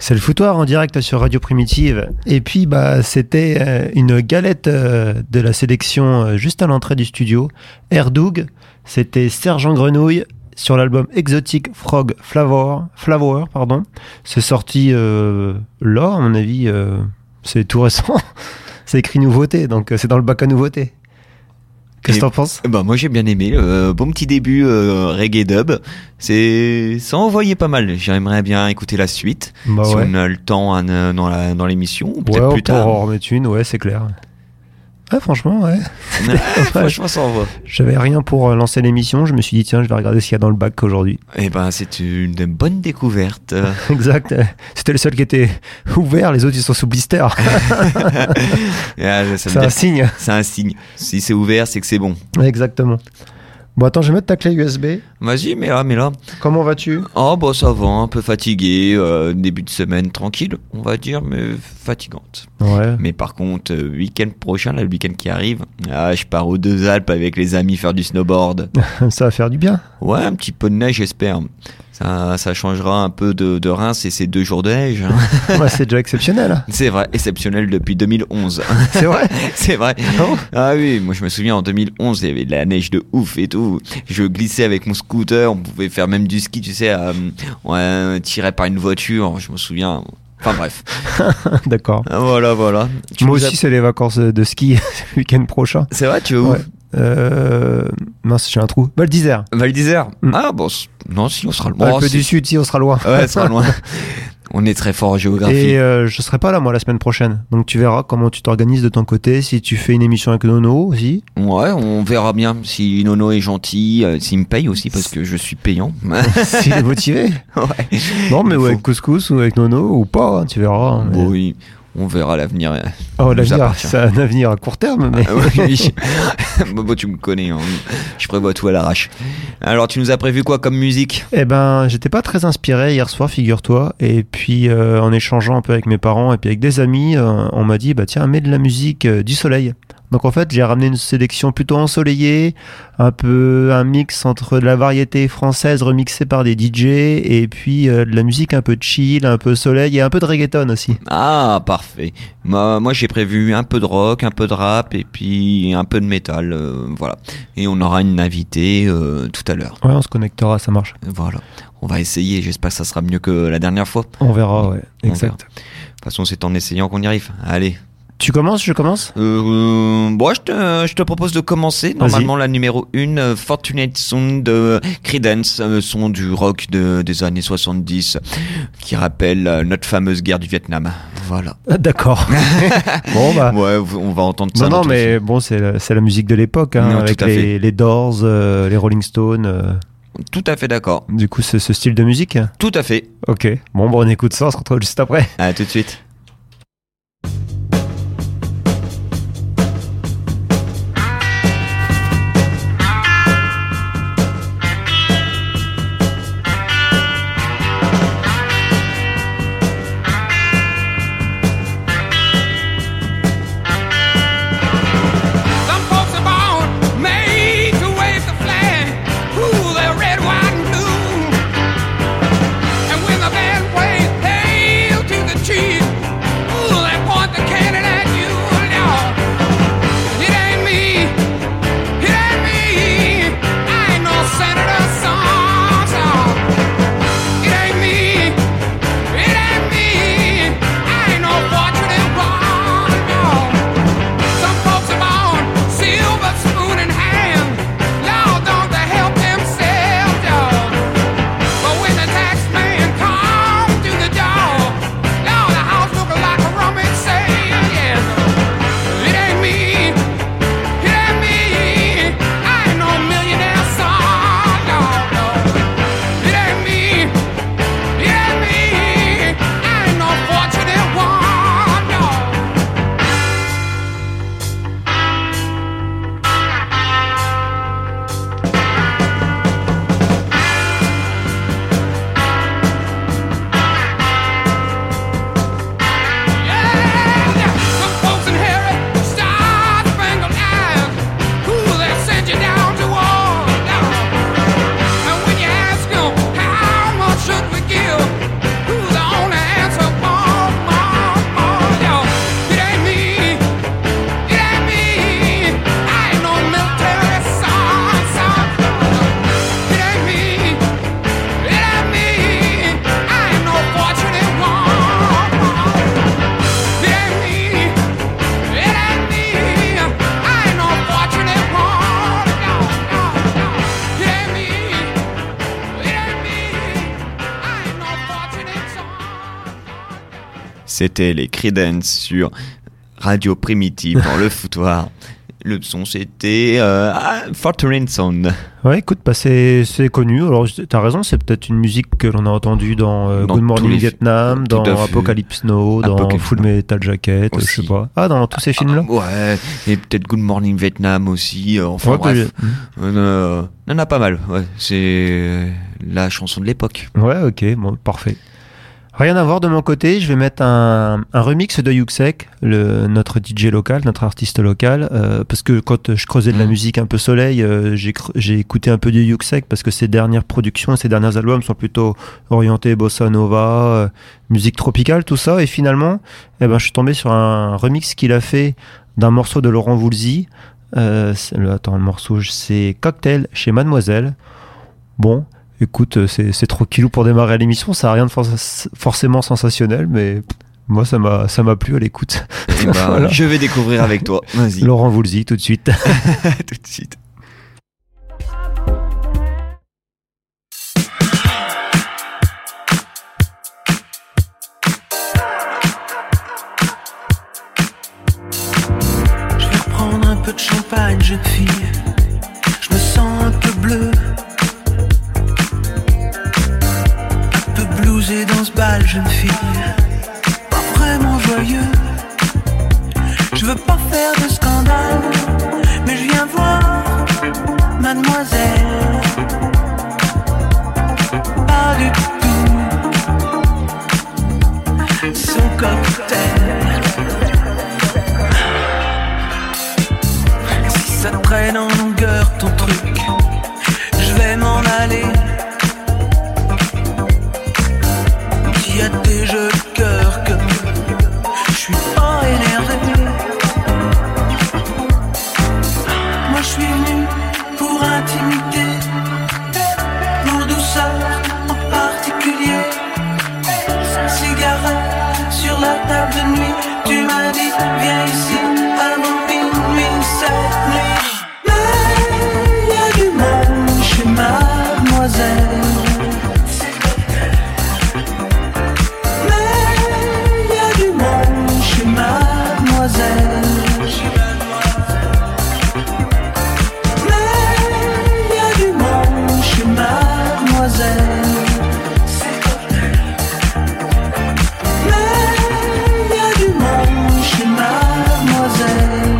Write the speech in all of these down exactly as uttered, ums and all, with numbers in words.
C'est le foutoir en direct sur Radio Primitive. Et puis, bah, c'était euh, une galette euh, de la sélection euh, juste à l'entrée du studio. Erdoug, c'était Sergent Grenouille sur l'album Exotic Frog Flavor. Flavor pardon. C'est sorti euh, là, à mon avis, euh, c'est tout récent. C'est écrit nouveauté, donc euh, c'est dans le bac à nouveauté. Qu'est-ce que t'en penses ? Bah moi j'ai bien aimé, euh, bon petit début euh, reggae dub, c'est ça envoyait pas mal. J'aimerais bien écouter la suite, bah si ouais. on a le temps hein, dans la dans l'émission, ou peut-être ouais, plus tard. Pour en remettre une, ouais, c'est clair. Ouais, franchement, ouais. ouais, franchement, ça envoie. J'avais rien pour lancer l'émission, je me suis dit tiens, je vais regarder ce qu'il y a dans le bac aujourd'hui. Et ben c'est une bonne découverte. Exact. C'était le seul qui était ouvert, les autres ils sont sous blister. ah, ça c'est un signe. C'est un signe. Si c'est ouvert, c'est que c'est bon. Exactement. Bon, attends, je vais mettre ta clé U S B. Vas-y, mets là, mets là. Comment vas-tu ? Oh, bah ça va, un peu fatigué. Euh, début de semaine tranquille, on va dire, mais fatigante. Ouais. Mais par contre, euh, week-end prochain, là, le week-end qui arrive, ah, je pars aux Deux Alpes avec les amis faire du snowboard. Ça va faire du bien. Ouais, un petit peu de neige, j'espère. Ça, ça changera un peu de, de Reims et ces deux jours de neige. Ouais, c'est déjà exceptionnel. C'est vrai, exceptionnel depuis deux mille onze. C'est vrai. C'est vrai. Oh. Ah oui, moi je me souviens en deux mille onze, il y avait de la neige de ouf et tout. Je glissais avec mon scooter, on pouvait faire même du ski, tu sais, euh, ouais, tiré par une voiture, je me souviens. Enfin bref. D'accord. Voilà, voilà. Tu moi aussi, as... c'est les vacances de ski le week-end prochain. C'est vrai, tu veux où ? Ouais. Euh... Mince, j'ai un trou. Val d'Isère. Val d'Isère. Mm. Ah bon, non, si on sera loin. Un peu du sud, si on sera loin. Ouais, on sera loin. On est très fort en géographie. Et euh, je serai pas là moi la semaine prochaine. Donc tu verras comment tu t'organises de ton côté, si tu fais une émission avec Nono aussi. Ouais, on verra bien si Nono est gentil, euh, s'il me paye aussi parce que je suis payant. S'il est motivé. Ouais. Non mais Il ou faut... avec Couscous ou avec Nono ou pas, hein, tu verras. Hein, mais... Bon, oui. On verra l'avenir. Oh, l'avenir, c'est un avenir à court terme. Mais... Ah, oui. Bon, bon, tu me connais, hein. Je prévois tout à l'arrache. Alors, tu nous as prévu quoi comme musique ? Eh ben, j'étais pas très inspiré hier soir, figure-toi. Et puis, euh, en échangeant un peu avec mes parents et puis avec des amis, euh, on m'a dit, bah tiens, mets de la musique euh, du soleil. Donc en fait, j'ai ramené une sélection plutôt ensoleillée, un peu un mix entre de la variété française remixée par des D J et puis euh, de la musique un peu chill, un peu soleil et un peu de reggaeton aussi. Ah, parfait. Moi, moi j'ai prévu un peu de rock, un peu de rap et puis un peu de métal, euh, voilà. Et on aura une invitée euh, tout à l'heure. Ouais, on se connectera, ça marche. Voilà. On va essayer, j'espère que ça sera mieux que la dernière fois. On verra, ouais, exact. Verra. De toute façon, c'est en essayant qu'on y arrive. Allez. Tu commences, je commence euh, Bon, je te, je te propose de commencer. Normalement, Vas-y. La numéro un, uh, Fortunate Son de Creedence, euh, son du rock de, des années soixante-dix, qui rappelle euh, notre fameuse guerre du Vietnam. Voilà. Ah, d'accord. Bon, bah. Ouais, on va entendre ça. Non, non, mais film. Bon, c'est la, c'est la musique de l'époque, hein, non, avec les, les Doors, euh, les Rolling Stones. Euh... Tout à fait d'accord. Du coup, c'est ce style de musique ? Tout à fait. Ok. Bon, bon, on écoute ça, on se retrouve juste après. À tout de suite. Cheese. C'était les Creedence sur Radio Primitive dans le foutoir. Le son, c'était euh, ah, Fortune Sound. Ouais, écoute, bah, c'est, c'est connu. Alors, t'as raison, c'est peut-être une musique que l'on a entendue dans, euh, Dans Good Morning tous les Vietnam, Tout dans à fait. Apocalypse Now, dans Apocalypse Full Metal Jacket, Aussi. je sais pas. Ah, dans tous ces films-là. Ah, ouais, et peut-être Good Morning Vietnam aussi. euh, enfin Ouais, bref, que euh, il y en a pas mal. Ouais, c'est la chanson de l'époque. j'ai- Ouais, ok, bon, parfait. Rien à voir de mon côté, je vais mettre un, un remix de Yuxek, le, notre D J local, notre artiste local, euh, parce que quand je creusais de la Mm. musique un peu soleil, euh, j'ai, cre- j'ai écouté un peu du Yuxek parce que ses dernières productions, ses derniers albums sont plutôt orientés bossa nova, euh, musique tropicale, tout ça, et finalement, eh ben, je suis tombé sur un remix qu'il a fait d'un morceau de Laurent Voulzy. Euh, c'est le, attends, le morceau, c'est Cocktail chez Mademoiselle. Bon. Écoute, c'est, c'est trop kilou pour démarrer l'émission, ça n'a rien de for- forcément sensationnel, mais moi ça m'a, ça m'a plu à l'écoute. Eh ben, Voilà. Je vais découvrir avec toi. Vas-y. Laurent Voulzy tout de suite. Tout de suite. Je vais reprendre un peu de champagne, jeune fille. Je me sens un peu bleu, un peu blousé dans ce bal, jeune fille. Pas vraiment joyeux. Je veux pas faire de scandale, mais je viens voir mademoiselle. Pas du tout son cocktail. Si ça traîne en longueur ton truc, je vais m'en aller. Qui a des jeux de cœur que je suis pas énervé. Moi je suis venu pour intimité, pour douceur en particulier. Cigarette sur la table de nuit, tu m'as dit viens ici avant minuit cette nuit. Mais y a du monde chez mademoiselle. Mais y a du monde chez mademoiselle. Mais y a du monde chez mademoiselle. Mais y a du monde chez mademoiselle.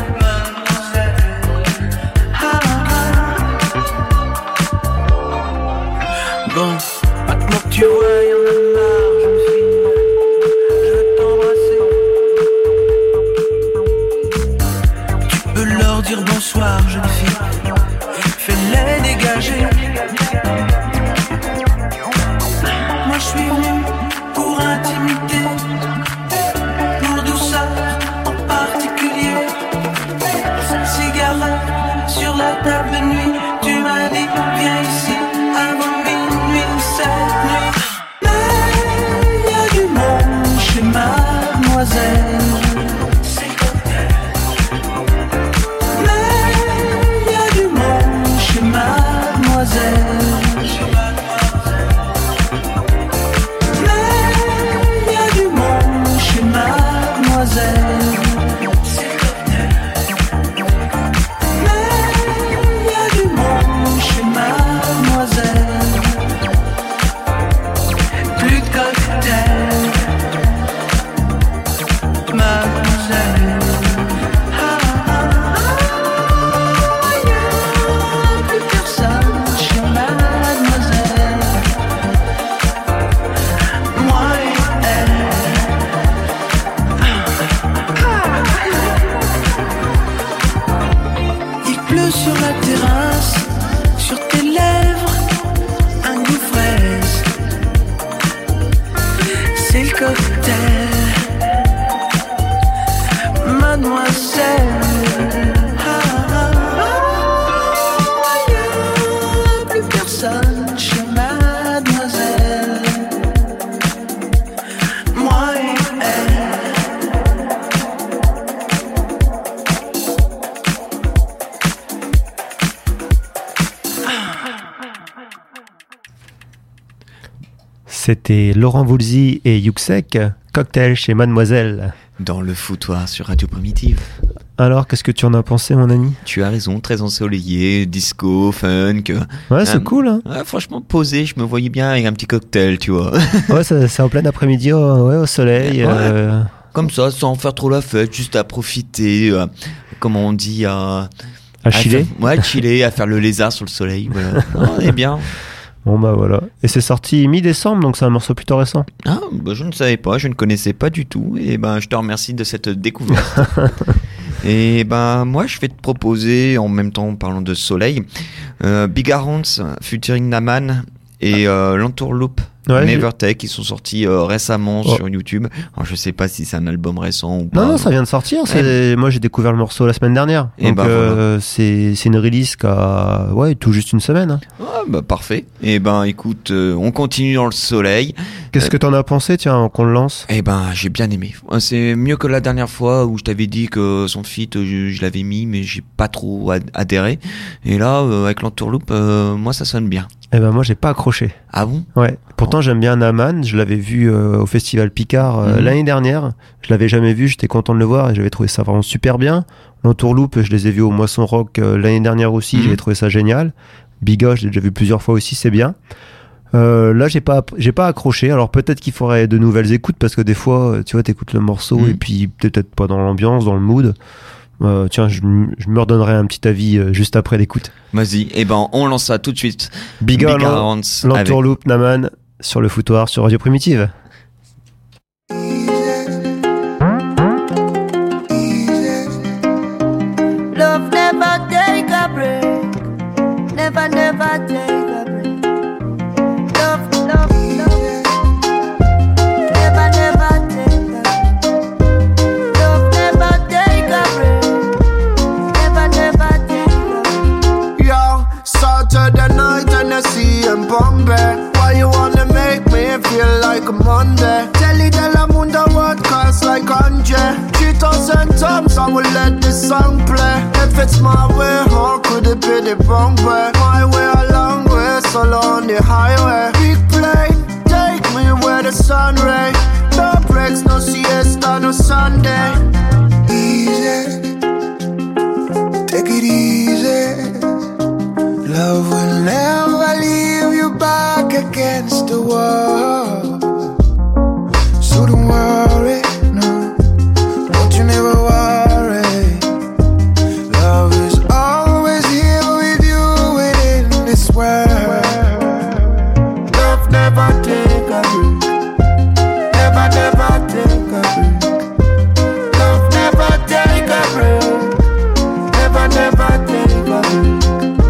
Ah, ah. Bon, maintenant que tu vois, y en a marre, jeune fille. Je veux t'embrasser. Tu peux leur dire bonsoir, jeune fille. Fais-les dégager. Moi je suis venu pour intimité, pour douceur en particulier. Cigarette sur la table de nuit, tu m'as dit viens ici avant minuit cette nuit. Mais y a du monde chez mademoiselle. Mais y a du monde chez mademoiselle. Mais y a du monde chez mademoiselle. Mais y a du monde chez mademoiselle. Plus de cocktail, mademoiselle. Ah, ah, ah, y a plus personne chez mademoiselle. Moi et elle. Il pleut sur la terrasse, sur tes lèvres, un goût fraise. C'est le cocktail, mademoiselle. Ah, ah, ah, y a plus personne chez mademoiselle. Moi et elle. C'était Laurent Voulzy et Yuxek, Cocktail chez Mademoiselle. Dans le foutoir sur Radio Primitive. Alors, qu'est-ce que tu en as pensé, mon ami ? Tu as raison, très ensoleillé, disco, funk. Ouais, c'est euh, cool, hein. Ouais, franchement, posé, je me voyais bien avec un petit cocktail, tu vois. Ouais, c'est, c'est en plein après-midi, oh, ouais, au soleil. Ouais. Euh... Comme ça, sans faire trop la fête, juste à profiter, euh, comment on dit, à... À chiller ? Ouais, chiller, à faire le lézard sur le soleil, voilà. On est bien. Bon bah voilà. Et c'est sorti mi-décembre, donc c'est un morceau plutôt récent. Ah, bah je ne savais pas, je ne connaissais pas du tout. Et ben, je te remercie de cette découverte. Et ben, moi, je vais te proposer, en même temps, parlant de soleil, euh, Big Arons, featuring Naman et euh, l'Entourloupe. Ouais, Never j'ai... Take, qui sont sortis euh, récemment oh. sur YouTube. Alors, je sais pas si c'est un album récent ou pas. Non, non, ça vient de sortir. C'est... Ouais. Moi, j'ai découvert le morceau la semaine dernière. Et donc, bah, euh, voilà. c'est... c'est une release qui a ouais, tout juste une semaine. Hein. Ah, bah, parfait. Et ben, écoute, euh, on continue dans le soleil. Qu'est-ce euh... que t'en as pensé, tiens, qu'on le lance ? Eh ben, j'ai bien aimé. C'est mieux que la dernière fois où je t'avais dit que son feat, je, je l'avais mis, mais j'ai pas trop ad- adhéré. Et là, euh, avec l'Entourloupe, euh, moi, ça sonne bien. Eh ben, moi, j'ai pas accroché. Ah bon ? Ouais. Pourtant, j'aime bien Naman. Je l'avais vu euh, au Festival Picard euh, mmh. l'année dernière. Je l'avais jamais vu. J'étais content de le voir et j'avais trouvé ça vraiment super bien. L'Entourloupe, je les ai vus au Moisson Rock euh, l'année dernière aussi. Mmh. J'avais trouvé ça génial. Biga, je l'ai déjà vu plusieurs fois aussi. C'est bien. Euh, là, j'ai pas, j'ai pas accroché. Alors peut-être qu'il faudrait de nouvelles écoutes parce que des fois, tu vois, t'écoutes le morceau mmh. et puis peut-être pas dans l'ambiance, dans le mood. Euh, tiens, je, je me redonnerai un petit avis euh, juste après l'écoute. Vas-y, et ben on lance ça tout de suite. Big Arons, l'Entourloupe, avec... Naman sur le foutoir sur Radio Primitive. Love never take a break. Never, never take a break. Love, love, love. Never, never take a break. Love never take a break. Never, never take a break. Yo, Saturday night and I see him Bombay. Why you wanna make me feel like a Monday? Tell it all I'm under what costs like hundred. Three thousand times I will let this song play. If it's my way, how could it be the wrong way? My way a long way, solo on the highway. Big plane, take me where the sun rays. No breaks, no siesta, no Sunday. Easy, take it easy. Love will never leave you back against the wall. So don't worry, no, don't you never worry. Love is always here with you within this world. Love never take a break. Never, never take a break. Love never take a break. Never, never take a break.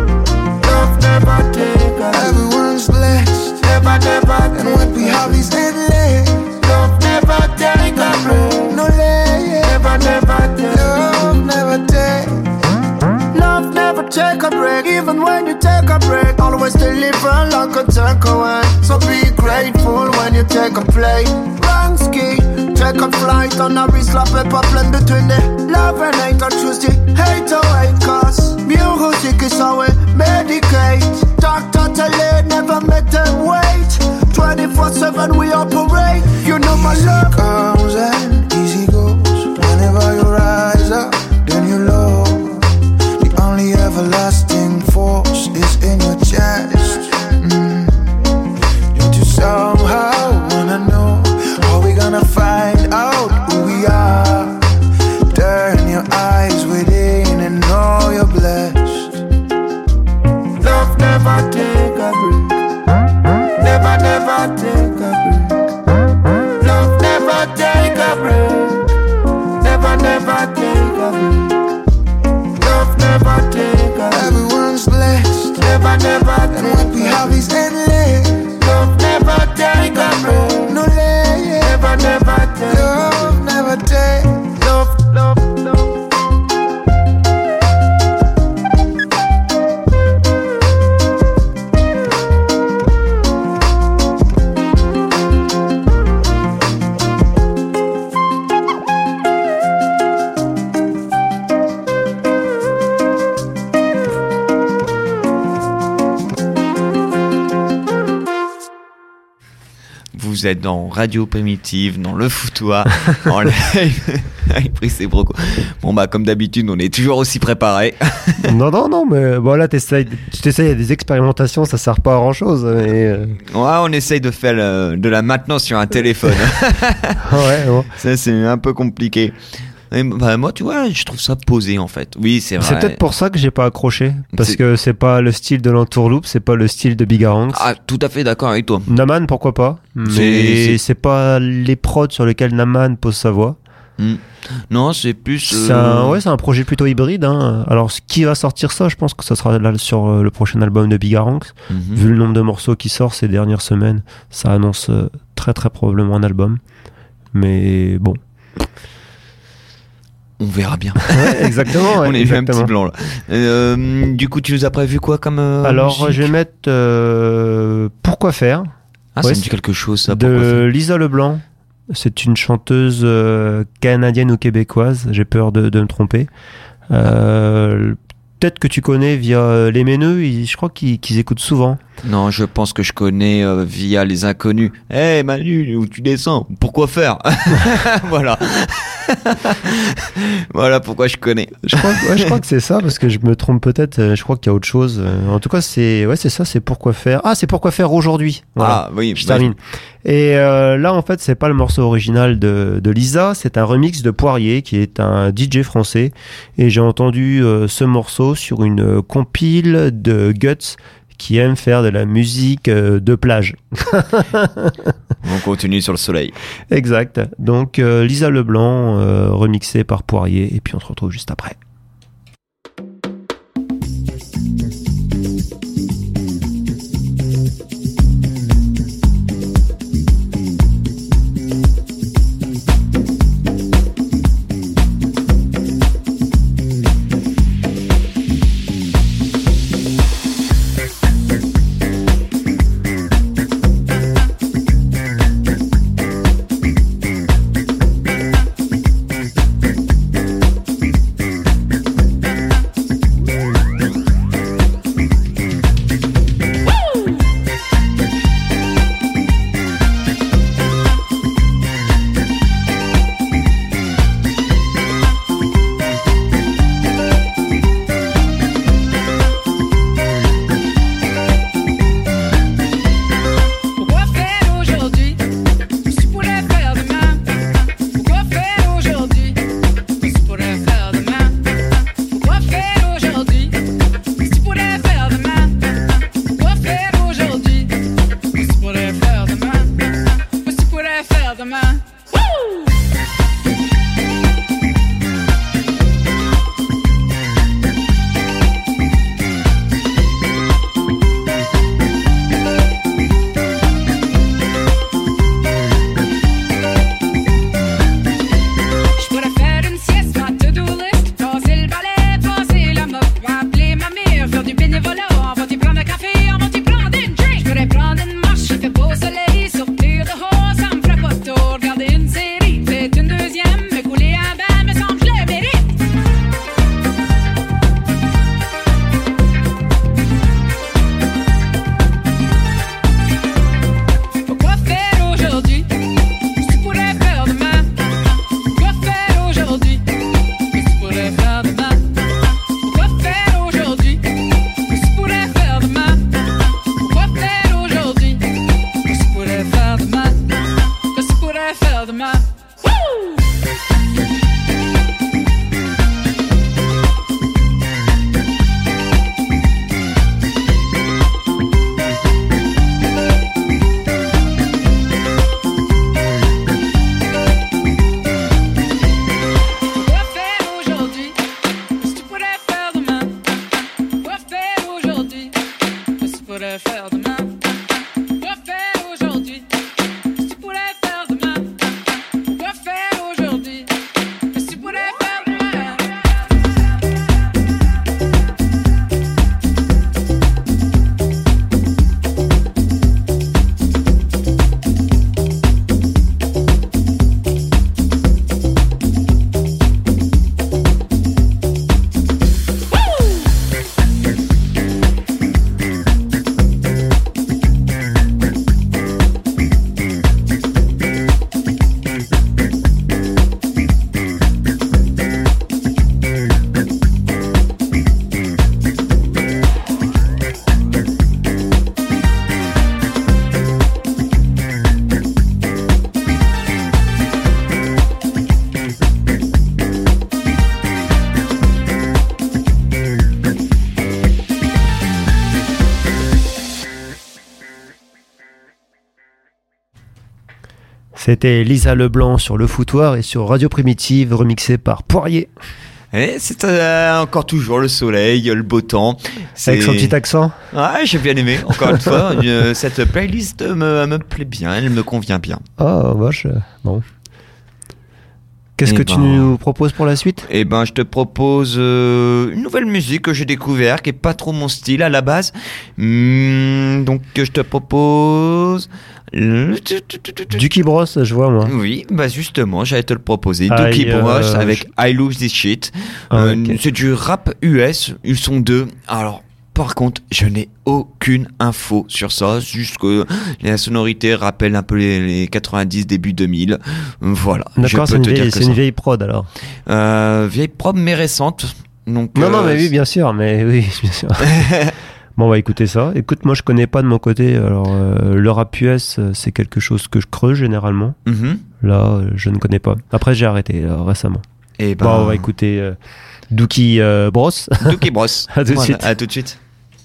Never take a everyone's blessed. Never, never. And what we have is endless. Love never take a break. No lay. Never, never take. Love never take. Love never take a break. Even when you take a break, always deliver like a takeaway. So be grateful when you take a play. Wrong ski, take a flight on a wrist, slap a blend between the love and hate. I choose the hate away, cause music is how we medicate. Doctor tell it, never make them wait. twenty-four seven we operate. You know my love comes and easy goes. Whenever you rise up, then you low. The only everlasting force is in your chest. mm. Don't you somehow wanna know how we gonna find out who we are? Turn your eyes within and know you're blessed. Love never take a break. Never, never take a break. Love never take a break. Vous êtes dans Radio Primitive, dans le foutoir, en live avec Brice et Broco. Bon bah comme d'habitude, on est toujours aussi préparés. Non, non, non, mais voilà, t'essayes, tu t'essayes à des expérimentations, ça sert pas à grand chose. Mais... euh, Ouais, on essaye de faire le- de la maintenance sur un téléphone. ouais, ouais. Ça, c'est un peu compliqué. Et, bah, moi, tu vois, je trouve ça posé en fait. Oui, c'est vrai. C'est peut-être pour ça que j'ai pas accroché. Parce C'est- que c'est pas le style de l'entourloupe, c'est pas le style de Bigaranx. Ah, tout à fait d'accord avec toi. Naman, pourquoi pas. Mais C'est- c'est pas les prods sur lesquels Naman pose sa voix. Hmm. Non, c'est plus. C'est euh, un, ouais, c'est un projet plutôt hybride. Hein. Alors, ce qui va sortir ça, je pense que ça sera là sur euh, le prochain album de Bigaranx. mhm. Vu le nombre de morceaux qui sortent ces dernières semaines, ça annonce euh, très très probablement un album. Mais bon. On verra bien. Ouais, exactement. ouais, on est vu un exactement. petit blanc là. Euh, du coup, tu nous as prévu quoi comme. euh, Alors, musique je vais mettre euh, Pourquoi faire Ah, ça ouais, me dit quelque chose, ça. de pourquoi faire Lisa Leblanc. C'est une chanteuse euh, canadienne ou québécoise. J'ai peur de, de me tromper. Euh, Peut-être que tu connais via Les Méneux. Ils- je crois qu'ils qu'ils écoutent souvent. Non, je pense que je connais euh, via les inconnus. Hé hey, Manu, où tu descends? Pourquoi faire? Voilà. Voilà pourquoi je connais. Je crois, que- ouais, je crois que c'est ça parce que je me trompe peut-être. euh, Je crois qu'il y a autre chose. Euh, En tout cas, c'est ouais, c'est ça. C'est Pourquoi faire. Ah, c'est Pourquoi faire aujourd'hui. Voilà. Ah oui, Je bah, termine. Et euh, là, en fait, c'est pas le morceau original de, de Lisa, c'est un remix de Poirier, qui est un D J français. Et j'ai entendu euh, ce morceau sur une euh, compile de Guts, qui aime faire de la musique euh, de plage. on continue sur le soleil. Exact. Donc, euh, Lisa Leblanc, euh, remixée par Poirier. Et puis, on se retrouve juste après. C'était Lisa Leblanc sur Le Foutoir et sur Radio Primitive, remixé par Poirier. Et c'est euh, encore toujours le soleil, le beau temps. C'est... Avec son petit accent. Ouais, j'ai bien aimé, encore une fois. euh, cette playlist me, me plaît bien, elle me convient bien. Oh, vache. Bon. Qu'est-ce Eh que ben, tu nous proposes pour la suite ? Eh ben, je te propose euh, une nouvelle musique que j'ai découvert, qui est pas trop mon style à la base. Mmh, donc, je te propose... Dookie Bros, je vois, moi. Oui, bah justement, j'allais te le proposer. I, Dookie euh, Bros je- avec I Lose This Shit. Ah, Euh, ok. C'est du rap U S, ils sont deux. Alors, par contre, je n'ai aucune info sur ça, juste que la sonorité rappelle un peu les, les quatre-vingt-dix, début deux mille. Voilà, je D'accord, peux c'est une, te dire vieille, que c'est ça. une vieille prod alors. Euh, vieille prod mais récente. Donc, Non, euh, non, mais oui, bien sûr, mais oui, bien sûr. Bon, on va écouter ça. Écoute, moi, je connais pas de mon côté. Alors, euh, le rap U S, euh, c'est quelque chose que je creuse généralement. mhm. Là, euh, je ne connais pas. Après, j'ai arrêté là, récemment. Et ben, Bon, on va écouter euh, Dookie euh, Bros. Dookie Bros. À tout de Voilà, suite. À tout de suite.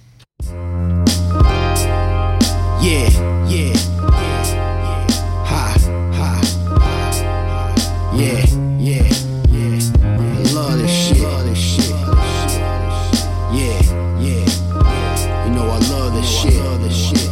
Yeah, yeah, yeah, yeah. Ha, ha, ha. Yeah, yeah, yeah. I love this shit. Love this shit. Yeah, yeah, yeah. You know I love this shit. Love this shit.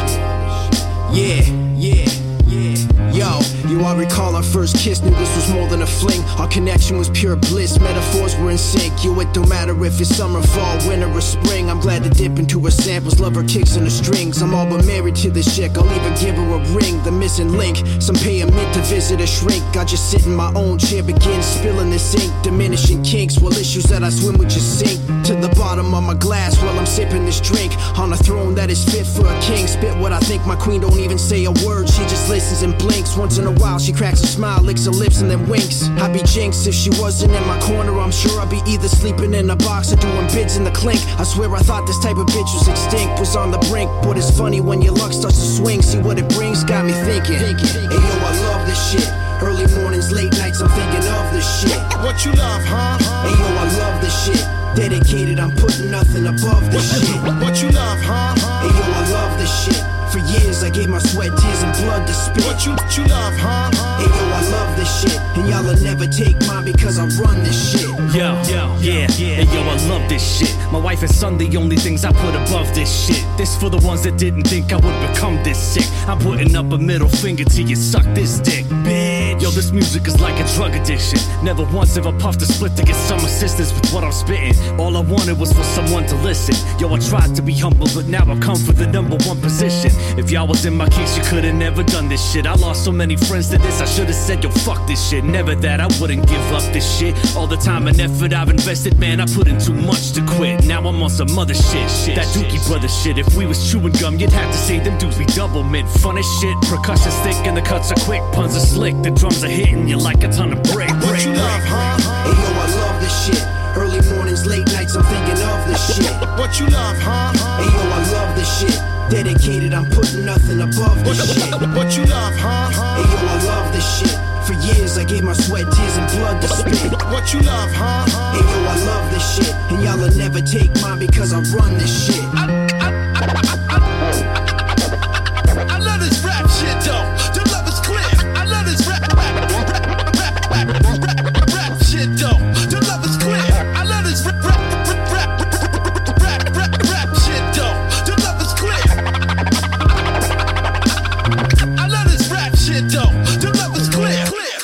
Yeah, yeah, yeah. Yo, you I recall our first kiss, knew this was more than a fling. Our connection was pure bliss, metaphors were in sync. You, it don't matter if it's summer, fall, winter, or spring. I'm glad to dip into her samples, love her kicks and her strings. I'm all but married to this chick, I'll even give her a ring. The missing link, some pay a mint to visit a shrink. I just sit in my own chair, begin spilling this ink. Diminishing kinks, well issues that I swim with just sink to the bottom of my glass while I'm sipping this drink. On a throne that is fit for a king. Spit what I think, my queen don't even say a word. She just listens and blinks. Once in a while she cracks a smile, licks her lips and then winks. I'd be jinxed if she wasn't in my corner. I'm sure I'd be either sleeping in a box or doing bids in the clink. I swear I thought this type of bitch was extinct, was on the brink. But it's funny when your luck starts to swing. See what it brings, got me thinking. Hey yo, I love this shit. Early mornings, late nights, I'm thinking of this shit. What you love, huh? Hey yo, I love this shit. Dedicated, I'm putting nothing above this shit. What you love, huh? Hey yo, I love this shit. For years I gave my sweat, tears and blood to spit. What you, what you love, huh? Hey yo, I love this shit. And y'all'll never take mine because I run this shit. Yo, yo, yeah, yeah, yo, I love this shit. My wife and son, the only things I put above this shit. This for the ones that didn't think I would become this sick. I'm putting up a middle finger to you, suck this dick, bitch. Yo, this music is like a drug addiction. Never once have I puffed a split to get some assistance with what I'm spitting. All I wanted was for someone to listen. Yo, I tried to be humble, but now I come for the number one position. If y'all was in my case, you could've never done this shit. I lost so many friends to this, I should've said, yo, fuck this shit. Never that, I wouldn't give up this shit. All the time and effort I've invested, man, I put in too much to quit. Now I'm on some other shit, shit. That Dookie Brother shit. If we was chewing gum, you'd have to say them dudes be double mint. Fun as shit, percussion's thick and the cuts are quick. Puns are slick, the drums are hitting you like a ton of brick. What you love, huh? Hey yo, I love this shit. Early mornings, late nights, I'm thinking of this shit. What you love, huh? Hey yo, I love this shit. Dedicated, I'm putting nothing above this shit. What you love, huh? Hey yo, I love this shit. For years I gave my sweat, tears and blood to spit. What you love, huh? Hey yo, I love this shit. And y'all'll never take mine because I run this shit. I, I, I, I, I, I love this rap shit though. The love is clear. I love this rap, rap, rap, rap, rap, rap, rap shit though. The love is clear. I love this rap, rap, rap, rap, rap, rap, rap shit though. The love is clear. I love this rap shit though. The love is clear.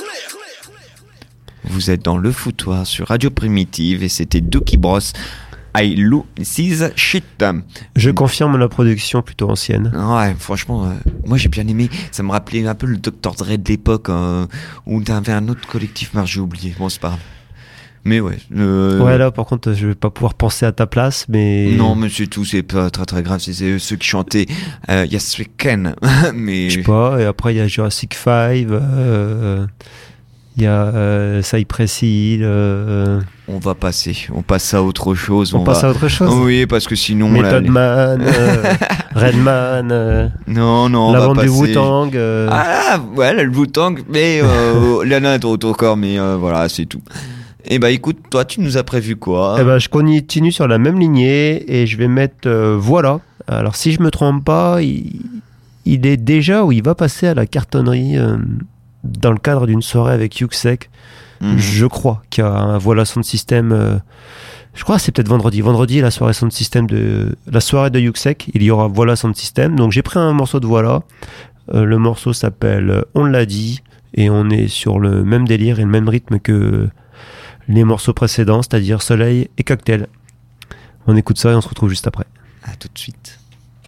Vous êtes dans Le Foutoir sur Radio Primitive et c'était Dookie Bros. I Lose This Shit. Je confirme la production plutôt ancienne. Ouais, franchement, euh, moi j'ai bien aimé. Ça me rappelait un peu le docteur Dre de l'époque euh, où t'avais un autre collectif, mais j'ai oublié. Bon, c'est pas grave. Mais ouais. Euh... Ouais, là par contre, je vais pas pouvoir penser à ta place, mais. Non, mais c'est tout, c'est pas très très grave. C'est, c'est ceux qui chantaient euh, Yes We Can. Mais. Je sais pas, et après il y a Jurassic five, euh, il y a euh, Cypress Hill. Euh, On va passer, on passe à autre chose. on, on passe va... à autre chose. Oui, parce que sinon. Method là, Man, euh, Redman, euh, non, non, la on va bande passer... du Wu-Tang. Euh... Ah, ouais, le Wu-Tang, mais euh, il y en a d'autres encore, mais euh, voilà, c'est tout. Et bah écoute, toi, tu nous as prévu quoi? Eh ben, je continue sur la même lignée et je vais mettre euh, Voilà. Alors, si je me trompe pas, il, il est déjà ou il va passer à la cartonnerie euh, dans le cadre d'une soirée avec Yuxek. Mmh. Je crois qu'il y a un Voilà Sound System. Euh, je crois que c'est peut-être vendredi. Vendredi, la soirée Sound System de la soirée de Yuxek. Il y aura Voilà Sound System. Donc j'ai pris un morceau de Voilà. Euh, le morceau s'appelle On l'a dit et on est sur le même délire et le même rythme que les morceaux précédents, c'est-à-dire Soleil et Cocktail. On écoute ça et on se retrouve juste après. À tout de suite.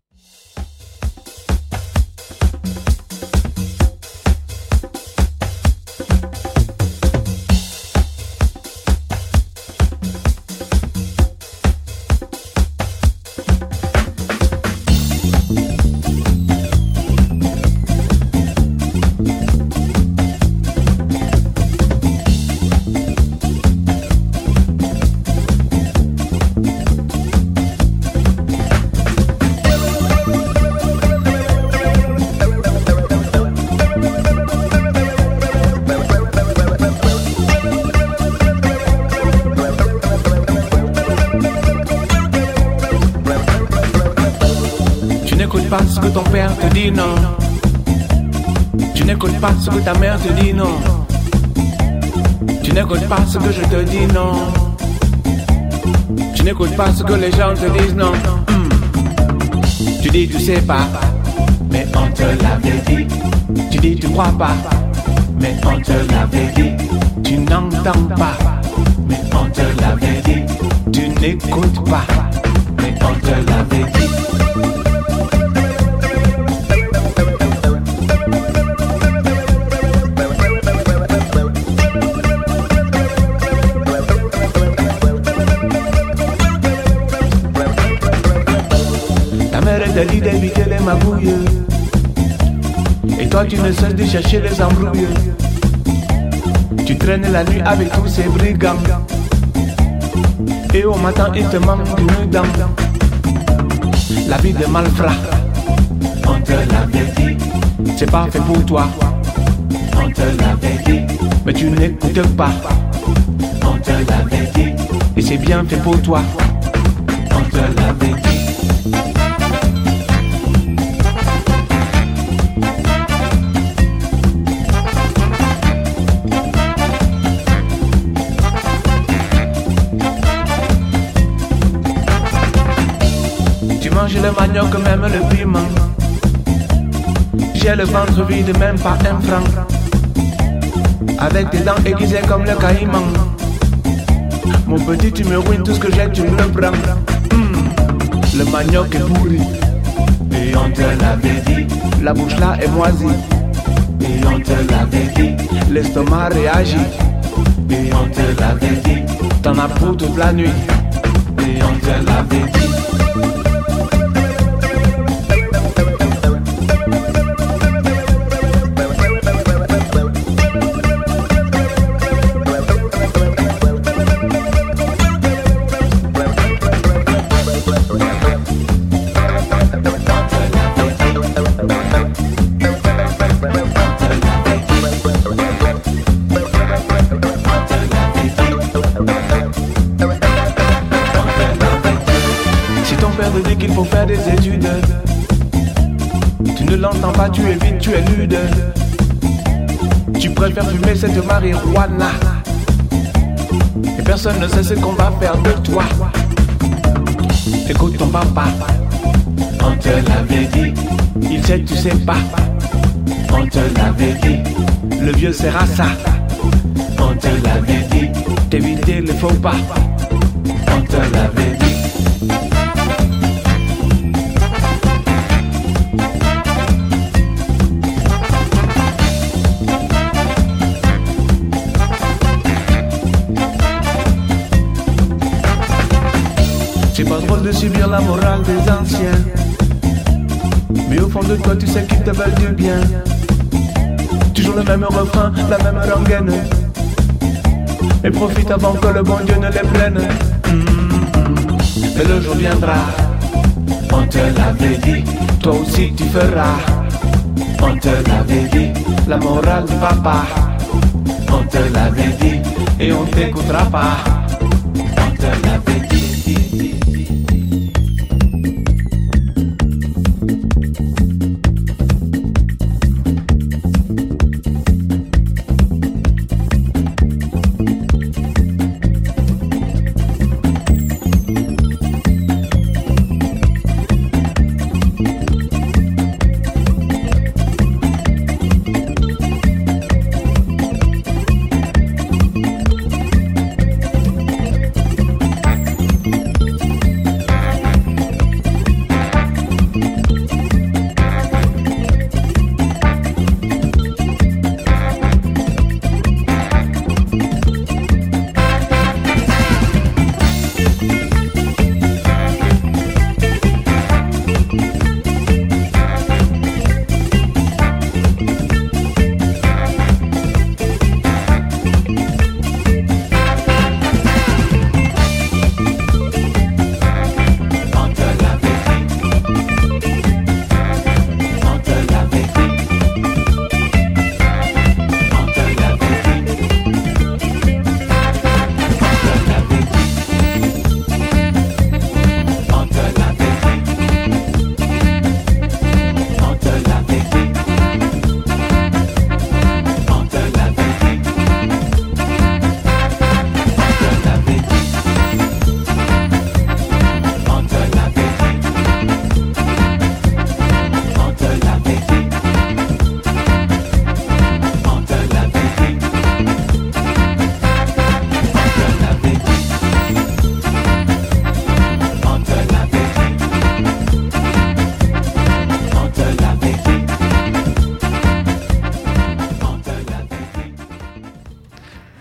Pas ce que ton père te dit, non. Tu n'écoutes pas ce que ta mère te dit, non. Tu n'écoutes pas ce que je te dis, non. Tu n'écoutes pas ce que les gens te disent, non. Mm. Tu dis tu sais pas, mais on te l'avait dit. Tu dis tu crois pas, mais on te l'avait dit. Tu n'entends pas, mais on te l'avait dit. Tu n'écoutes pas, mais on te l'avait dit. Ta dit d'éviter les magouilles. Et toi tu ne cesses de chercher les embrouilles. Tu traînes la nuit avec tous ces brigands. Et au matin il te manque une dent. La vie de malfrat, on te l'avait dit. C'est pas fait pour toi, on te l'avait dit. Mais tu n'écoutes pas, on te l'avait dit. Et c'est bien fait pour toi, on te l'avait dit. J'ai le manioc, même le piment. J'ai le ventre vide, même pas un franc. Avec tes dents aiguisées comme le caïman. Mon petit, tu me ruines tout ce que j'ai, tu me le prends. Mmh. Le manioc est pourri. Et on te l'avait dit. La bouche là est moisie. Et on te l'avait dit. L'estomac réagit. Et on te l'avait dit. T'en as pour toute la nuit. Et on te l'avait dit. Tu es vite, tu es lude. Tu préfères fumer cette marijuana. Et personne ne sait ce qu'on va faire de toi. Écoute ton papa, on te l'avait dit. Il sait, tu sais pas, on te l'avait dit. Le vieux sera ça, on te l'avait dit. T'éviter le faux pas, on te l'avait dit. C'est pas drôle de subir la morale des anciens. Mais au fond de toi tu sais qu'ils te veulent du bien. Toujours le même refrain, la même rengaine. Et profite avant que le bon Dieu ne les prenne. Mmh. Mais le jour viendra, on te l'avait dit. Toi aussi tu feras, on te l'avait dit. La morale du papa, on te l'avait dit. Et on t'écoutera pas, on te l'avait dit.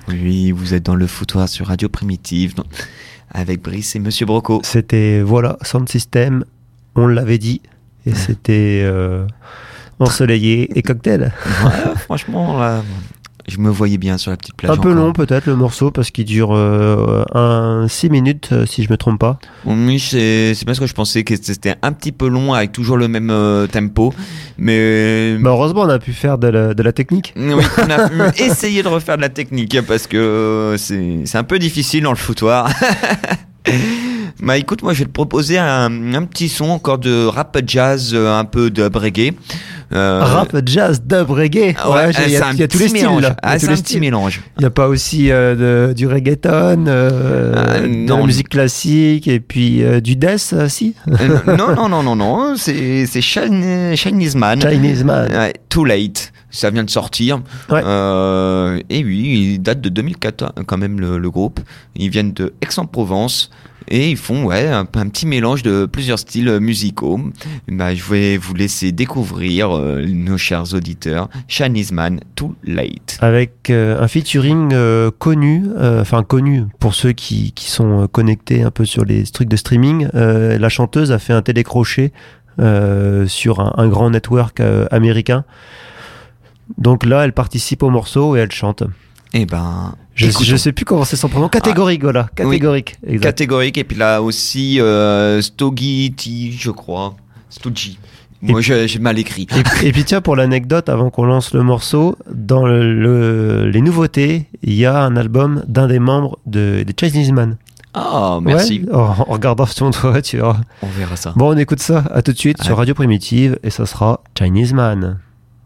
Oui, vous êtes dans le foutoir sur Radio Primitive avec Brice et Monsieur Broco. C'était, voilà, Sound System, on l'avait dit, et c'était euh, ensoleillé et cocktail. Ouais, franchement, là, je me voyais bien sur la petite plage. Un peu encore. long peut-être le morceau, parce qu'il dure euh, un six minutes, euh, si je me trompe pas. Oui, c'est, c'est parce que je pensais que c'était un petit peu long avec toujours le même euh, tempo. Mais bah heureusement, on a pu faire de la, de la technique. Oui, on a pu essayer de refaire de la technique parce que euh, c'est, c'est un peu difficile dans le foutoir. Bah écoute, moi je vais te proposer un, un petit son encore de rap jazz, un peu de reggae. Euh... Rap jazz, dub reggae. Ouais, ouais, il y a, un y a tous les styles là. Ah, c'est un petit mélange. Il n'y a pas aussi euh, de, du reggaeton, euh, euh, de non, la musique classique et puis euh, du death, euh, si euh, Non, non, non, non, non. C'est, c'est Chinese, Chinese Man. Chinese Man. Ouais, Too Late. Ça vient de sortir. Ouais. Euh, et oui, il date de deux mille quatorze quand même le, le groupe. Ils viennent de Aix-en-Provence. Et ils font ouais, un, un petit mélange de plusieurs styles musicaux. Bah, je vais vous laisser découvrir, euh, nos chers auditeurs, Chinese Man, Too Late. Avec euh, un featuring euh, connu, enfin euh, connu pour ceux qui, qui sont connectés un peu sur les trucs de streaming. Euh, la chanteuse a fait un télécrochet euh, sur un, un grand network euh, américain. Donc là, elle participe au morceau et elle chante. Eh ben, je, je sais plus comment c'est son prénom. Catégorique, ah, voilà. Catégorique. Oui, exact. Catégorique. Et puis là aussi, euh, Stogie T, je crois. Stogie. Moi, je, j'ai mal écrit. Et, et puis tiens, pour l'anecdote, avant qu'on lance le morceau, dans le, le, les nouveautés, il y a un album d'un des membres de, de Chinese Man. Ah, merci. Ouais, en, en regardant sur ton toit, tu verras. On verra ça. Bon, on écoute ça. À tout de suite ah. sur Radio Primitive et ça sera Chinese Man.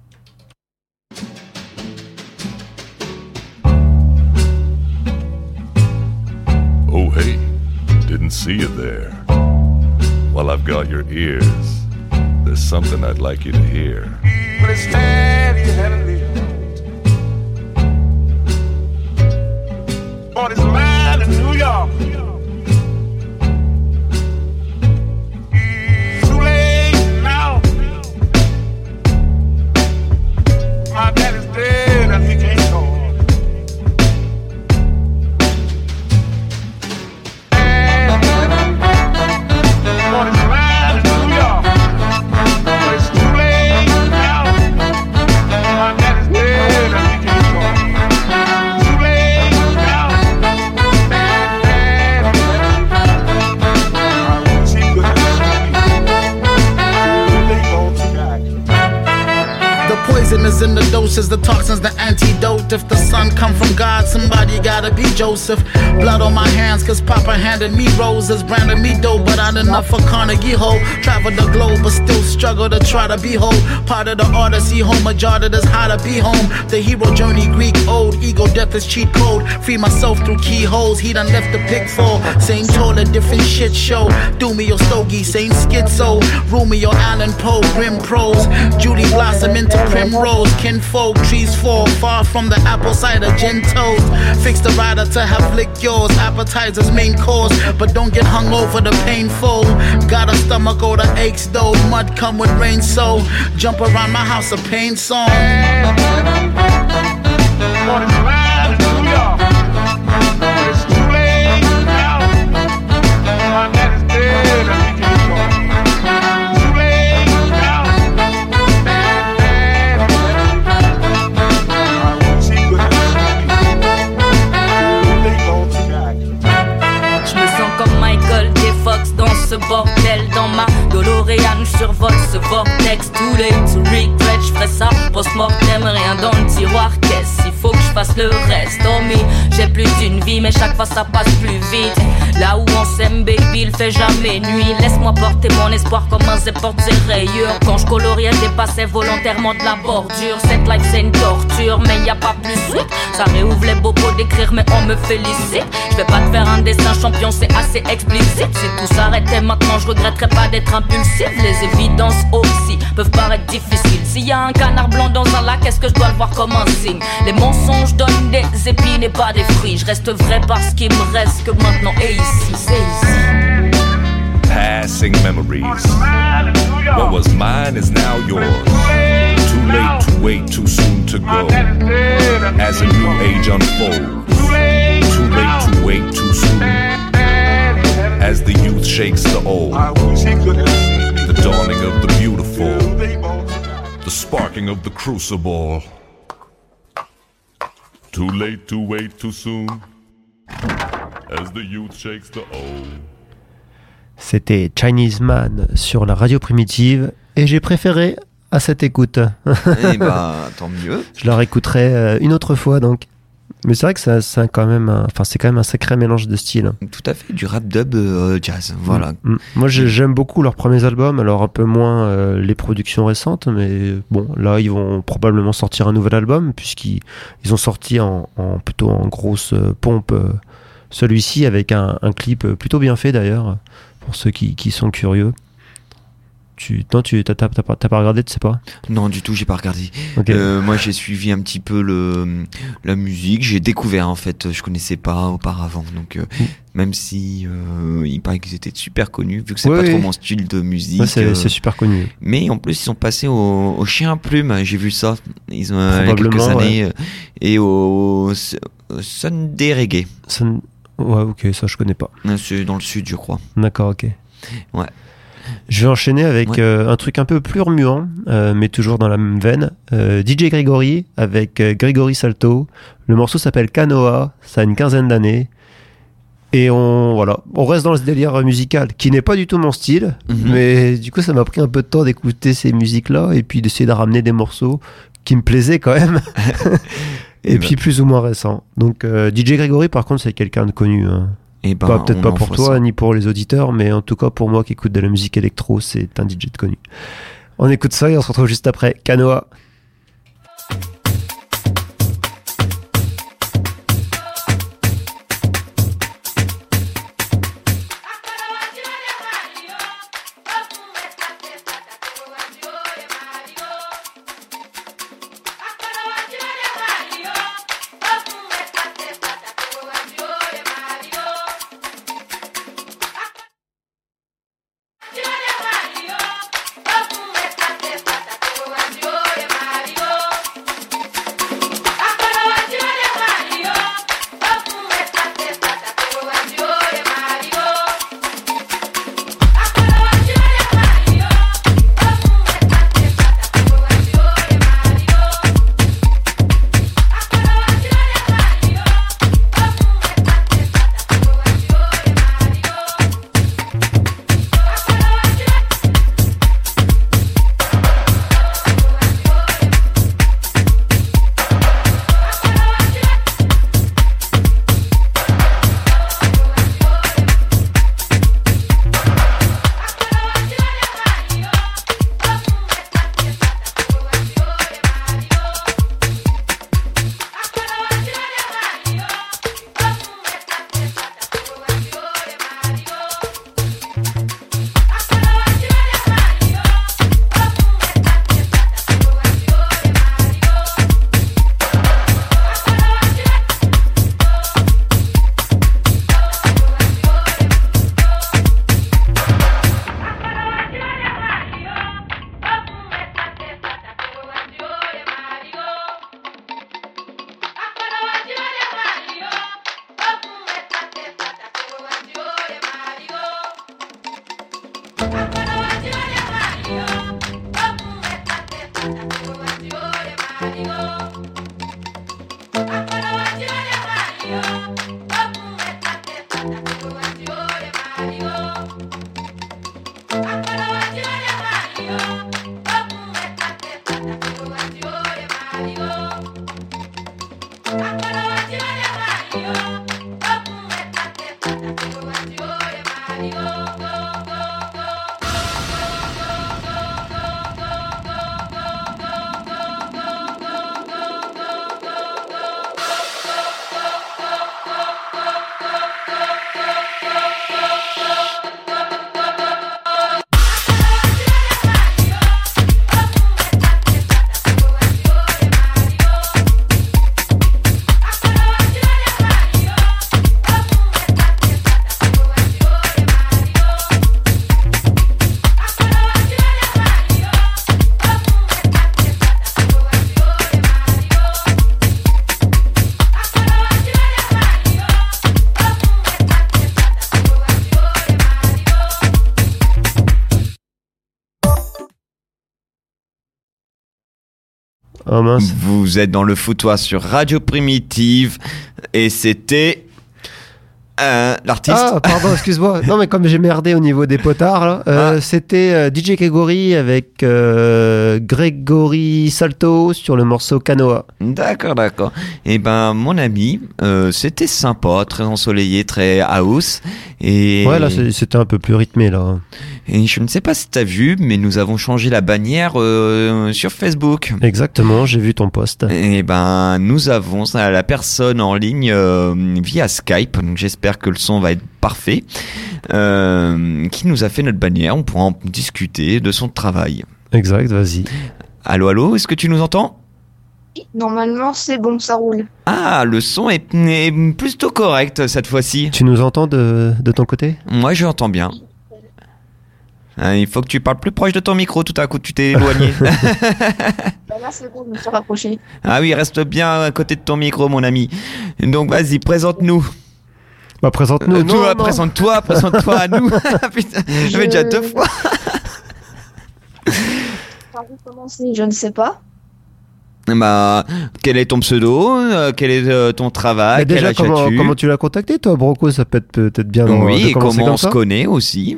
Oh hey, didn't see you there. Well, I've got your ears. There's something I'd like you to hear. But it's steady, heavenly. On his mind in New York. Too late now. My daddy's dead and he can't go. Is in the doses, the toxins, the antidote. If the son come from God, somebody gotta be Joseph. Blood on my hands, cause Papa handed me roses, branded me dope, but I enough for Carnegie Hall. Traveled the globe, but still struggle to try to be whole. Part of the odyssey, home majority is how to be home. The hero journey, Greek old, ego death is cheat code. Free myself through keyholes, he done left the pitfall. Same tour, a different shit show. Do me your stogie, same schizo. Rumi or Allen Poe, grim prose. Judy blossom into primrose. Kinfolk, trees fall far from the apple cider gin toast. Fix the rider to have lick yours. Appetizers main course, but don't get hung over the painful. Got a stomach or the aches though. Mud come with rain, so jump around my house a pain song. It's too late now. My daddy's dead and he can't go. Too late now. Je me sens comme Michael J. Fox dans ce bordel. Dans ma DeLorean, je survole ce vortex. Too late to regret, je ferai ça post-mortem. Rien dans le tiroir, qu'est-ce il faut que je fasse le reste. Oh mais j'ai plus d'une vie, mais chaque fois ça passe plus vite. Là où on s'aime, baby, il fait jamais nuit. Laisse-moi porter mon espoir comme un zé porte ses rayures. Quand je coloriais, dépassais volontairement de la bordure. Cette life c'est une torture, mais y a pas plus sweet. Ça réouvre les bobos d'écrire, mais on me félicite. Je vais pas te faire un dessin champion, c'est assez explicite. Si tout s'arrêtait maintenant, je regretterais pas d'être impulsif. Les évidences aussi peuvent paraître difficiles. S'il y a un canard blanc dans un lac, est-ce que je dois le voir comme un signe? Les mensonges donnent des épines et pas des fruits. Je reste vrai parce qu'il me reste que maintenant et ici, c'est ici. Passing memories. What was mine is now yours. Too late to wait, too soon to go. As a new age unfolds, Too late to wait too soon. As the youth shakes the old. The dawning of the beautiful. The sparking of the crucible. Too late to wait too soon. As the youth shakes the old. C'était Chinese Man sur la radio primitive et j'ai préféré à cette écoute. Eh bah, tant mieux. Je la réécouterai une autre fois donc. Mais c'est vrai que ça, ça quand même, un, enfin c'est quand même un sacré mélange de styles. Tout à fait, du rap dub euh, jazz, voilà. Mmh. Moi j'aime beaucoup leurs premiers albums, alors un peu moins euh, les productions récentes, mais bon là ils vont probablement sortir un nouvel album puisqu'ils ils ont sorti en, en plutôt en grosse pompe euh, celui-ci avec un, un clip plutôt bien fait d'ailleurs pour ceux qui, qui sont curieux. Tu, non, tu t'as, t'as, t'as, pas, t'as pas regardé, tu sais pas? Non, du tout, j'ai pas regardé. Okay. Euh, moi, j'ai suivi un petit peu le la musique. J'ai découvert en fait, je connaissais pas auparavant. Donc, euh, mmh. même si euh, il paraît qu'ils étaient super connus, vu que c'est oui, pas oui. trop mon style de musique. Ouais, c'est, euh, c'est super connu. Mais en plus, ils sont passés au, au Chien Plume. J'ai vu ça. Ils ont il y a quelques années ouais. et au, au Sunday Reggae. Sun... Ouais, ok, ça je connais pas. C'est dans le sud, je crois. D'accord, ok. Ouais. Je vais enchaîner avec ouais. euh, un truc un peu plus remuant, euh, mais toujours dans la même veine. Euh, D J Gregory avec euh, Gregory Salto. Le morceau s'appelle Canoa, ça a une quinzaine d'années. Et on, voilà, on reste dans ce délire musical qui n'est pas du tout mon style, mm-hmm. mais du coup ça m'a pris un peu de temps d'écouter ces musiques-là et puis d'essayer de ramener des morceaux qui me plaisaient quand même. et, et puis ben. plus ou moins récents. Donc euh, D J Gregory par contre c'est quelqu'un de connu. Hein. Et ben, pas, peut-être pas pour toi ça. ni pour les auditeurs, mais en tout cas pour moi qui écoute de la musique électro, c'est un D J de connu. On écoute ça et on se retrouve juste après. Canoa. Oh mince. Vous êtes dans le foutoir sur Radio Primitive et c'était euh, l'artiste. Ah, pardon, excuse-moi. Non, mais comme j'ai merdé au niveau des potards, là, euh, Ah. c'était euh, D J Gregory avec euh, Grégory Salto sur le morceau Canoa. D'accord, d'accord. Et ben, mon ami, euh, c'était sympa, très ensoleillé, très house. Et Ouais, là, c'est- c'était un peu plus rythmé, là. Et je ne sais pas si tu as vu, mais nous avons changé la bannière euh, sur Facebook. Exactement, j'ai vu ton post. Et ben, nous avons ça, la personne en ligne euh, via Skype, donc j'espère que le son va être parfait, euh, qui nous a fait notre bannière. On pourra en discuter de son travail. Exact, vas-y. Allô, allô, est-ce que tu nous entends ? Normalement, c'est bon, ça roule. Ah, le son est, est plutôt correct cette fois-ci. Tu nous entends de, de ton côté ? Moi, je l'entends bien. Hein, il faut que tu parles plus proche de ton micro, tout à coup tu t'es éloigné. Bah là, c'est bon, je me suis rapproché. Ah oui, reste bien à côté de ton micro, mon ami. Donc vas-y, présente-nous. Bah, présente-nous. Euh, non, toi, non. présente-toi, présente-toi à nous. Putain, je vais déjà deux fois. Par où commencer, je ne sais pas. Bah, quel est ton pseudo euh, Quel est euh, ton travail Mais Quel déjà, âge comment, as-tu comment tu l'as contacté, toi, Broco? Ça peut être peut-être bien de- Oui, de et commencer comment comme on se ça. connaît aussi.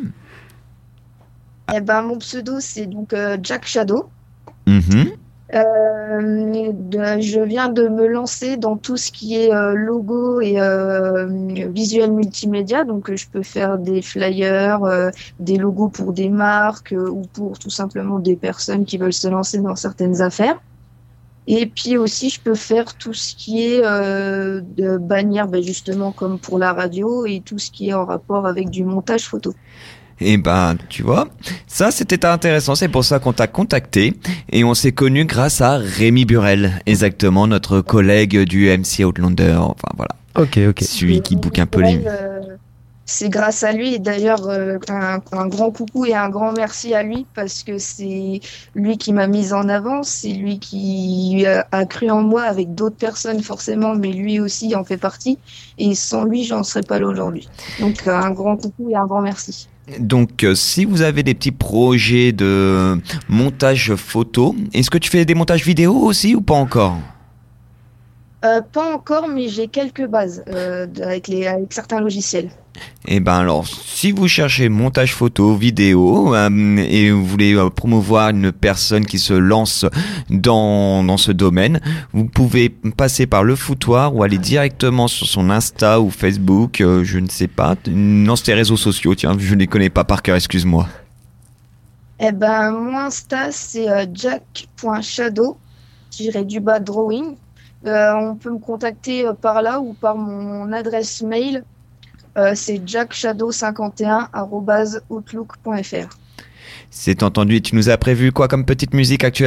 Eh ben, mon pseudo, c'est donc euh, Jack Shadow. Mhm. Euh, de- je viens de me lancer dans tout ce qui est euh, logo et euh, visuel multimédia. Donc, euh, je peux faire des flyers, euh, des logos pour des marques euh, ou pour tout simplement des personnes qui veulent se lancer dans certaines affaires. Et puis aussi, je peux faire tout ce qui est euh, de bannières, ben justement comme pour la radio, et tout ce qui est en rapport avec du montage photo. Et ben, tu vois, ça c'était intéressant, c'est pour ça qu'on t'a contacté et on s'est connu grâce à Rémi Burel, exactement, notre collègue du M C Outlander, enfin voilà. Ok, ok. Celui qui book un peu les... Euh, c'est grâce à lui, et d'ailleurs euh, un, un grand coucou et un grand merci à lui, parce que c'est lui qui m'a mise en avant, c'est lui qui a, a cru en moi avec d'autres personnes forcément, mais lui aussi en fait partie, et sans lui j'en serais pas là aujourd'hui. Donc un grand coucou et un grand merci. Donc, euh, si vous avez des petits projets de montage photo, est-ce que tu fais des montages vidéo aussi ou pas encore ? Euh, pas encore, mais j'ai quelques bases euh, de- avec, les, avec certains logiciels. Eh ben alors, si vous cherchez montage photo, vidéo, euh, et vous voulez euh, promouvoir une personne qui se lance dans, dans ce domaine, vous pouvez passer par le foutoir ou aller directement sur son Insta ou Facebook, euh, je ne sais pas, non, c'est les réseaux sociaux, tiens, je ne les connais pas par cœur, excuse-moi. Eh ben, mon Insta, c'est euh, jack.shadow, tiré du bas drawing. Euh, on peut me contacter euh, par là ou par mon adresse mail. Euh, c'est jackshadow cinquante et un arobase outlook point f r. C'est entendu, et tu nous as prévu quoi comme petite musique actuellement ?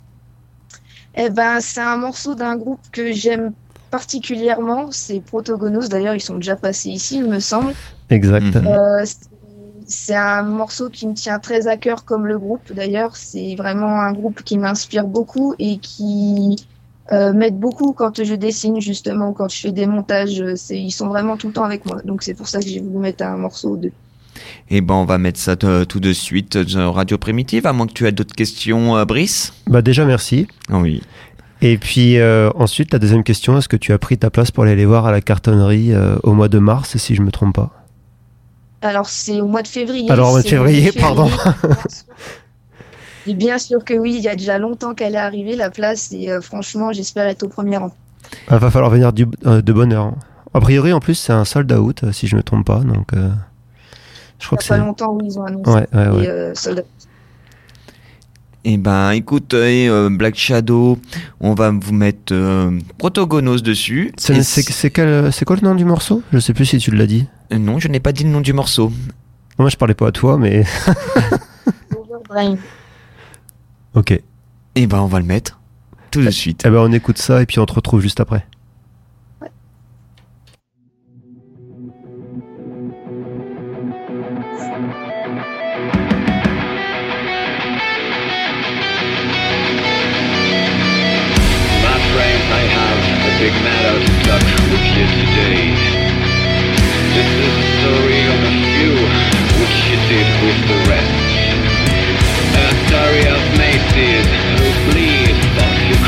Eh ben, c'est un morceau d'un groupe que j'aime particulièrement. C'est Protogonos. D'ailleurs, ils sont déjà passés ici, il me semble. Exact. Euh, c'est- c'est un morceau qui me tient très à cœur comme le groupe. D'ailleurs, c'est vraiment un groupe qui m'inspire beaucoup et qui euh, m'aide beaucoup quand je dessine, justement, quand je fais des montages. C'est, ils sont vraiment tout le temps avec moi. Donc c'est pour ça que j'ai voulu mettre un morceau de. Eh ben, on va mettre ça t- tout de suite sur Radio Primitive, à moins que tu aies d'autres questions, euh, Brice ? Bah déjà, merci. Oui. Et puis euh, ensuite, la deuxième question, est-ce que tu as pris ta place pour aller les voir à la cartonnerie euh, au mois de mars, si je me trompe pas? Alors c'est au mois de février. Alors, au mois de c'est au mois février, pardon. Et bien sûr que oui, il y a déjà longtemps qu'elle est arrivée, la place, et euh, franchement, j'espère être au premier rang. Il va falloir venir du, euh, de bonne heure. A priori, en plus, c'est un sold out, euh, si je me trompe pas. Donc, euh, je crois Il que n'y a c'est. pas longtemps où ils ont annoncé Ouais, ouais, ouais. les euh, soldats. Eh ben, écoute, eh, euh, Black Shadow, on va vous mettre euh, Protogonos dessus. C'est, Et c'est, si- c'est quel- c'est quoi le nom du morceau? Je sais plus si tu l'as dit. Euh, Non, je n'ai pas dit le nom du morceau. Moi, je parlais pas à toi, mais. Overbrain. Ok. Eh ben, on va le mettre tout de suite. Eh ben, on écoute ça et puis on te retrouve juste après. My friends, I have a big matter to talk with you today. This is the story of a few, which you did with the rest. A story of Macy's who bleed, fuck you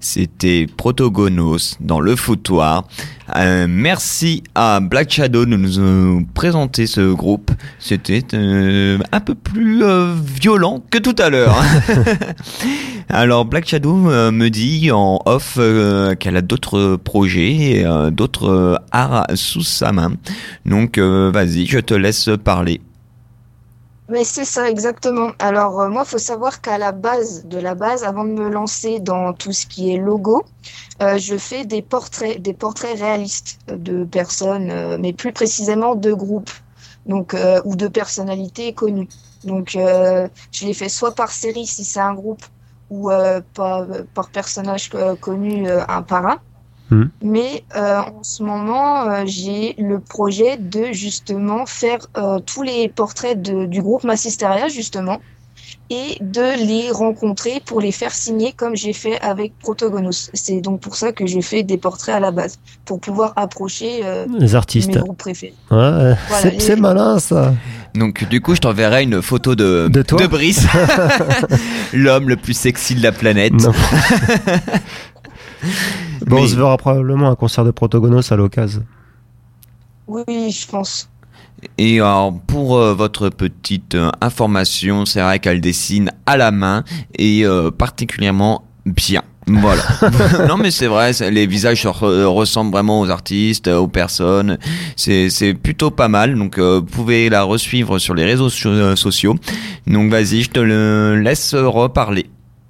C'était Protogonos dans le foutoir. Euh, merci à Black Shadow de nous euh, présenter ce groupe. C'était euh, un peu plus euh, violent que tout à l'heure. Alors Black Shadow euh, me dit en off euh, qu'elle a d'autres projets et euh, d'autres euh, arts sous sa main. Donc euh, vas-y, je te laisse parler. Mais c'est ça, exactement. Alors, euh, moi, il faut savoir qu'à la base de la base, avant de me lancer dans tout ce qui est logo, euh, je fais des portraits, des portraits réalistes de personnes, euh, mais plus précisément de groupes, donc euh, ou de personnalités connues. Donc, euh, je les fais soit par série si c'est un groupe, ou euh, par, par personnage euh, connu euh, un par un. Mmh. Mais euh, en ce moment, euh, j'ai le projet de justement faire euh, tous les portraits de, du groupe Massisteria, justement, et de les rencontrer pour les faire signer comme j'ai fait avec Protogonos. C'est donc pour ça que je fais des portraits à la base, pour pouvoir approcher euh, les artistes. Mes groupes préférés. Ouais, voilà, c'est, les... c'est malin ça. Donc du coup, je t'enverrai une photo de, de, toi de Brice, l'homme le plus sexy de la planète. Non. Bon, Mais... on se verra probablement à un concert de Protogonos à l'occasion. Oui, oui, je pense. Et alors, pour euh, votre petite euh, information, c'est vrai qu'elle dessine à la main et euh, particulièrement bien. Voilà. Non mais c'est vrai, c'est, les visages re- ressemblent vraiment aux artistes, aux personnes. C'est c'est plutôt pas mal. Donc euh, vous pouvez la resuivre sur les réseaux so- sociaux. Donc vas-y, je te le laisse reparler.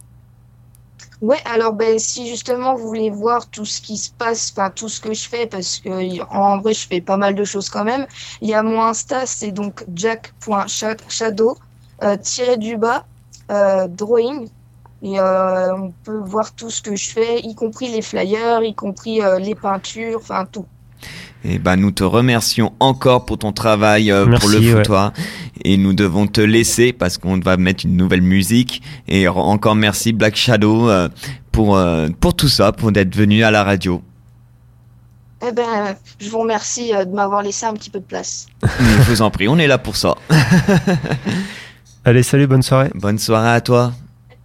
Ouais, alors ben si justement vous voulez voir tout ce qui se passe, enfin tout ce que je fais, parce que en vrai je fais pas mal de choses quand même. Il y a mon Insta, c'est donc jack.shadow euh, tiré du bas euh, drawing. Et euh, on peut voir tout ce que je fais, y compris les flyers, y compris euh, les peintures, enfin tout. Et ben nous te remercions encore pour ton travail euh, Merci, pour le foutoir. Ouais. Et nous devons te laisser parce qu'on va mettre une nouvelle musique. Et encore merci Black Shadow euh, pour euh, pour tout ça, pour d'être venu à la radio. Eh ben, je vous remercie euh, de m'avoir laissé un petit peu de place. Je vous en prie, on est là pour ça. Allez, salut, bonne soirée. Bonne soirée à toi.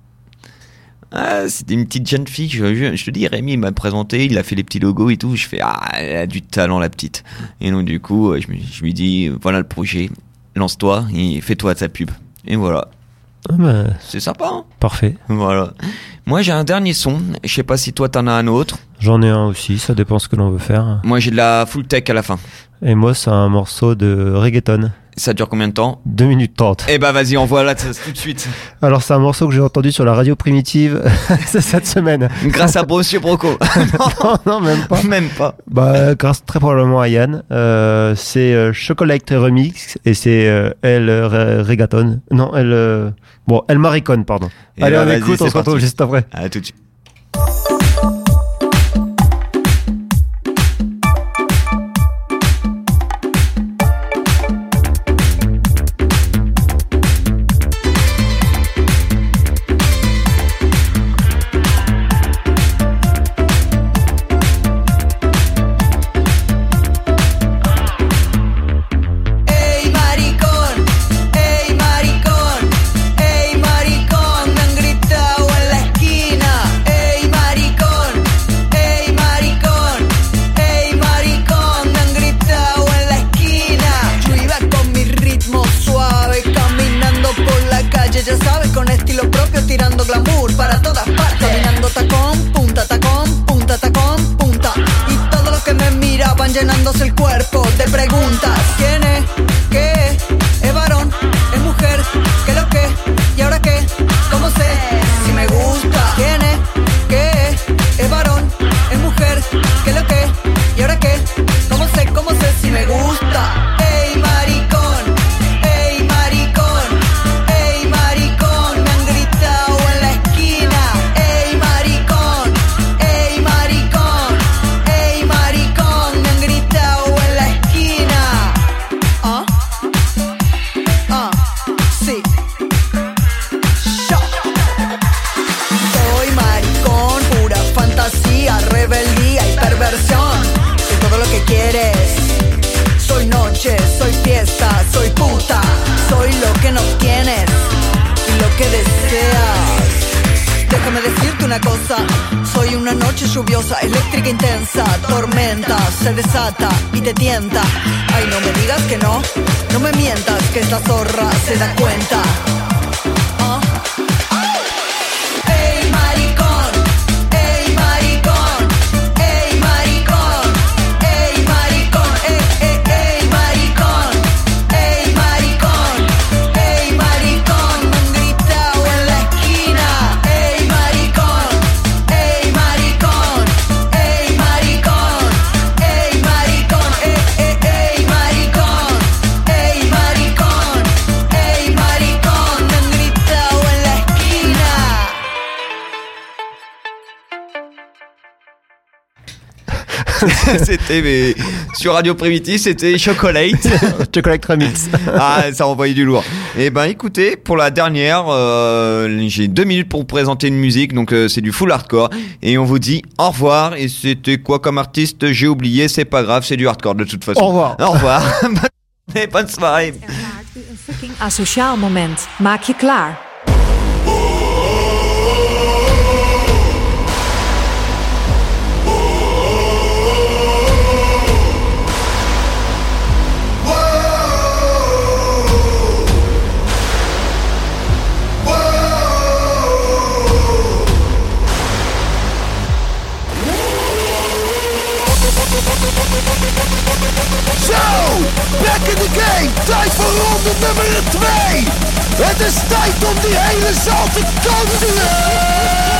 Ah, c'était une petite jeune fille, je, je, je te dis, Rémi m'a présenté, il a fait les petits logos et tout, je fais, ah, elle a du talent la petite. Et donc du coup, je, je lui dis, voilà le projet, lance-toi et fais-toi ta pub. Et voilà. Ah bah, c'est sympa, hein. Parfait. Voilà. Moi j'ai un dernier son, je sais pas si toi t'en as un autre. J'en ai un aussi, ça dépend ce que l'on veut faire. Moi j'ai de la full tech à la fin. Et moi c'est un morceau de reggaeton. Ça dure combien de temps ? deux minutes trente. Eh bah vas-y, envoie là tout de suite. Alors c'est un morceau que j'ai entendu sur la radio primitive cette semaine. Grâce à Monsieur Broco. non, non, même pas. Même pas. Bah grâce très probablement à Yann. Euh, c'est euh, Chocolate Remix et c'est euh, El euh, Reggaeton. Non, El... Euh... Bon, El Maricon, pardon. Et allez, bah, on écoute, on se retrouve juste après. À tout de suite. Llenándose el cuerpo de preguntas. ¿Quién es? ¿Qué es? ¿Es varón? ¿Es mujer? ¿Qué lo que? ¿Y ahora qué? ¿Cómo sé? Si me gusta. ¿Quién es? ¿Qué es? ¿Es varón? ¿Es mujer? ¿Qué lo que? ¿Y ahora qué? ¿Cómo sé? ¿Cómo sé si me gusta? Ey maricón, ey maricón, ey maricón, me han gritado en la esquina. Ey maricón, ey maricón, ey maricón, me han gritado en la esquina. Ah, ah, sí. Yo soy maricón, pura fantasía, rebeldía y perversión. Soy todo lo que quieres. Soy noche, soy fiesta, soy puta. Soy lo que no tienes y lo que deseas. Déjame decirte una cosa, soy una noche lluviosa, eléctrica intensa, tormenta, se desata y te tienta. Ay, no me digas que no, no me mientas, que esta zorra se da cuenta. ¿Ah? Ey, maricón, ey, maricón, ey, maricón, ey, maricón, ey, ey, ey, maricón, ey, maricón, ey, maricón, me han gritado en la esquina. Ey, maricón, ey, maricón, ey, maricón, ey, maricón, ey, ey, ey, maricón, ey, maricón, ey, maricón, me han gritado en la esquina. C'était mais, sur Radio Primitive, c'était Chocolate. Chocolate Remix. Ah, ça envoyait du lourd. Et ben écoutez, pour la dernière, euh, j'ai deux minutes pour vous présenter une musique, donc euh, c'est du full hardcore. Et on vous dit au revoir. Et c'était quoi comme artiste? J'ai oublié, c'est pas grave, c'est du hardcore de toute façon. Au revoir. Au revoir. Bonne, bonne soirée. Asociaal moment. Maak je klaar. Zo, back in the game, tijd voor ronde nummer twee. Het is tijd om die hele zaal te dansen.